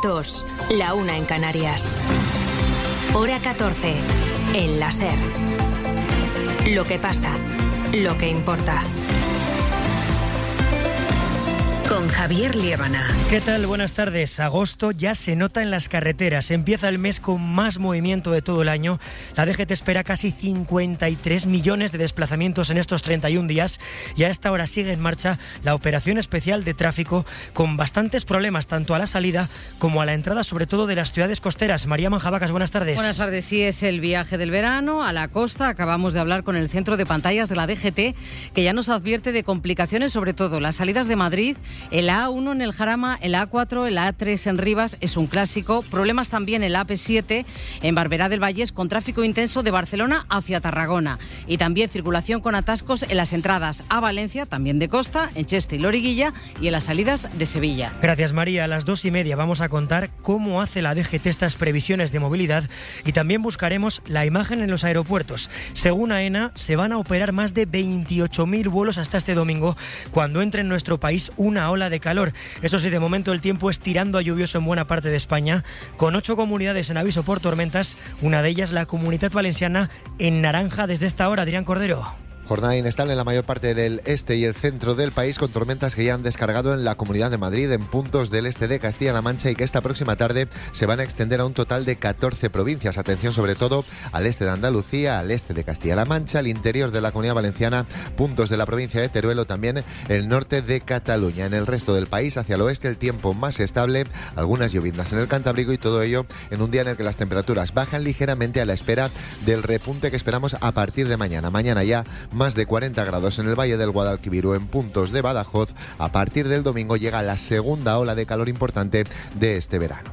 2, la 1 en Canarias. Hora 14, en la SER. Lo que pasa, lo que importa. Con Javier Liébana. ¿Qué tal? Buenas tardes. Agosto ya se nota en las carreteras. Empieza el mes con más movimiento de todo el año. La DGT espera casi 53 millones de desplazamientos en estos 31 días y a esta hora sigue en marcha la operación especial de tráfico con bastantes problemas tanto a la salida como a la entrada, sobre todo de las ciudades costeras. María Manjabacas, buenas tardes. Buenas tardes. Sí, es el viaje del verano a la costa. Acabamos de hablar con el centro de pantallas de la DGT, que ya nos advierte de complicaciones, sobre todo las salidas de Madrid. El A1 en el Jarama, el A4, el A3 en Rivas es un clásico. Problemas también el AP7 en Barberá del Vallés con tráfico intenso de Barcelona hacia Tarragona. Y también circulación con atascos en las entradas a Valencia, también de costa, en Cheste y Loriguilla y en las salidas de Sevilla. Gracias, María. A las 2:30 vamos a contar cómo hace la DGT estas previsiones de movilidad y también buscaremos la imagen en los aeropuertos. Según AENA, se van a operar más de 28.000 vuelos hasta este domingo cuando entre en nuestro país una ola de calor. Eso sí, de momento el tiempo es tirando a lluvioso en buena parte de España, con 8 comunidades en aviso por tormentas, una de ellas la Comunidad Valenciana en naranja desde esta hora. Adrián Cordero. Jornada inestable en la mayor parte del este y el centro del país, con tormentas que ya han descargado en la Comunidad de Madrid, en puntos del este de Castilla-La Mancha, y que esta próxima tarde se van a extender a un total de 14 provincias. Atención sobre todo al este de Andalucía, al este de Castilla-La Mancha, al interior de la Comunidad Valenciana, puntos de la provincia de Teruel o también el norte de Cataluña. En el resto del país, hacia el oeste, el tiempo más estable, algunas lloviznas en el Cantábrico, y todo ello en un día en el que las temperaturas bajan ligeramente a la espera del repunte que esperamos a partir de mañana. Mañana ya más de 40 grados en el Valle del Guadalquivir o en puntos de Badajoz. A partir del domingo llega la segunda ola de calor importante de este verano.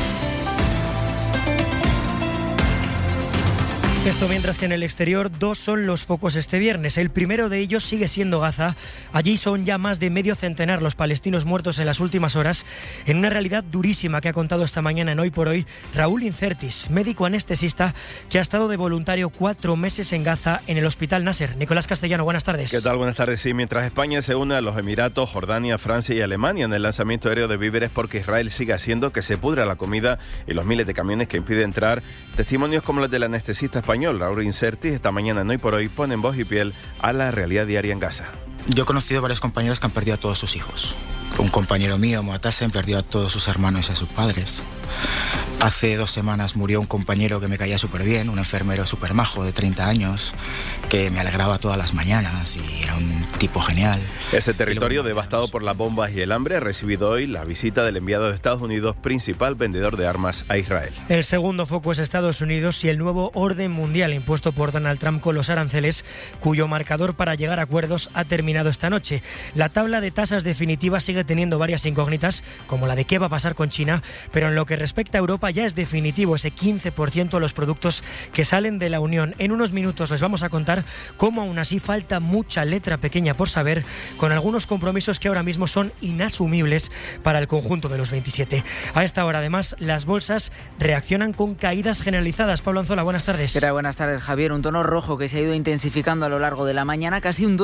Esto mientras que en el exterior 2 son los focos este viernes. El primero de ellos sigue siendo Gaza. Allí son ya más de medio centenar los palestinos muertos en las últimas horas, en una realidad durísima que ha contado esta mañana en Hoy por Hoy Raúl Incertis, médico anestesista que ha estado de voluntario 4 meses en Gaza en el Hospital Nasser. Nicolás Castellano, buenas tardes. ¿Qué tal? Buenas tardes. Sí, mientras España se une a los Emiratos, Jordania, Francia y Alemania en el lanzamiento aéreo de víveres porque Israel sigue haciendo que se pudra la comida y los miles de camiones que impiden entrar, testimonios como los del anestesista español Raúl Incertis esta mañana en Hoy por Hoy ponen voz y piel a la realidad diaria en Gaza. Yo he conocido varios compañeros que han perdido a todos sus hijos. Un compañero mío, Moatasen, perdió a todos sus hermanos y a sus padres. Hace 2 semanas murió un compañero que me caía súper bien, un enfermero súper majo de 30 años, que me alegraba todas las mañanas y era un tipo genial. Ese territorio devastado por las bombas y el hambre ha recibido hoy la visita del enviado de Estados Unidos, principal vendedor de armas a Israel. El segundo foco es Estados Unidos y el nuevo orden mundial impuesto por Donald Trump con los aranceles, cuyo marcador para llegar a acuerdos ha terminado esta noche. La tabla de tasas definitiva sigue teniendo varias incógnitas, como la de qué va a pasar con China, pero en lo que respecta a Europa ya es definitivo ese 15% de los productos que salen de la Unión. En unos minutos les vamos a contar cómo aún así falta mucha letra pequeña por saber, con algunos compromisos que ahora mismo son inasumibles para el conjunto de los 27. A esta hora, además, las bolsas reaccionan con caídas generalizadas. Pablo Anzola, buenas tardes. ¿Qué tal? Buenas tardes, Javier. Un tono rojo que se ha ido intensificando a lo largo de la mañana. Casi un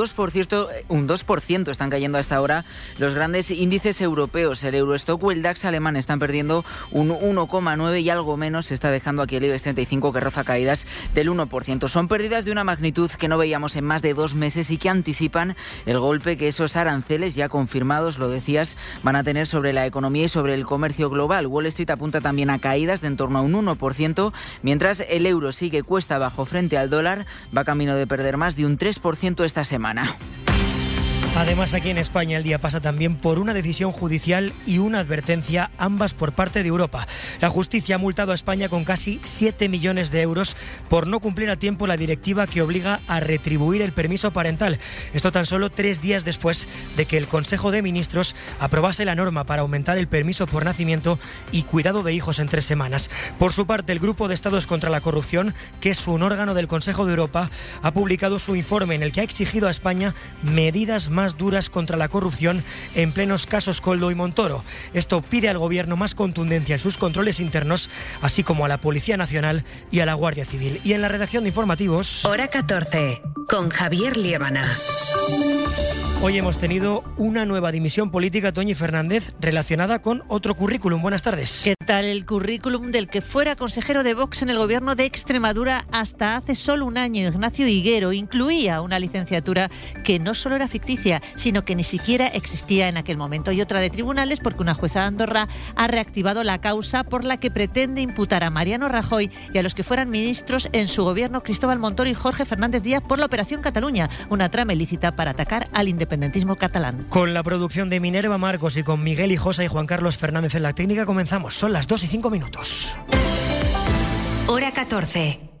2% están cayendo a esta hora los grandes índices europeos. El Eurostock o el DAX alemán están perdiendo un 1,9 y algo menos se está dejando aquí el IBEX 35, que roza caídas del 1%. Son pérdidas de una magnitud que no veíamos en más de 2 meses y que anticipan el golpe que esos aranceles ya confirmados, lo decías, van a tener sobre la economía y sobre el comercio global. Wall Street apunta también a caídas de en torno a un 1%, mientras el euro sigue cuesta abajo frente al dólar, va camino de perder más de un 3% esta semana. Además, aquí en España el día pasa también por una decisión judicial y una advertencia, ambas por parte de Europa. La justicia ha multado a España con casi 7 millones de euros por no cumplir a tiempo la directiva que obliga a retribuir el permiso parental. Esto tan solo 3 días después de que el Consejo de Ministros aprobase la norma para aumentar el permiso por nacimiento y cuidado de hijos en 3 semanas. Por su parte, el Grupo de Estados contra la Corrupción, que es un órgano del Consejo de Europa, ha publicado su informe en el que ha exigido a España medidas más duras contra la corrupción en plenos casos Koldo y Montoro. Esto pide al Gobierno más contundencia en sus controles internos, así como a la Policía Nacional y a la Guardia Civil. Y en la redacción de informativos... Hora 14, con Javier Liébana. Hoy hemos tenido una nueva dimisión política, Toñi Fernández, relacionada con otro currículum. Buenas tardes. ¿Qué tal? El currículum del que fuera consejero de Vox en el gobierno de Extremadura hasta hace solo un año, Ignacio Higuero, incluía una licenciatura que no solo era ficticia, sino que ni siquiera existía en aquel momento. Y otra de tribunales, porque una jueza de Andorra ha reactivado la causa por la que pretende imputar a Mariano Rajoy y a los que fueran ministros en su gobierno, Cristóbal Montoro y Jorge Fernández Díaz, por la Operación Cataluña, una trama ilícita para atacar al independentismo catalán. Con la producción de Minerva Marcos y con Miguel Hijosa y Juan Carlos Fernández en la técnica comenzamos. Son las 2:05. Hora 14.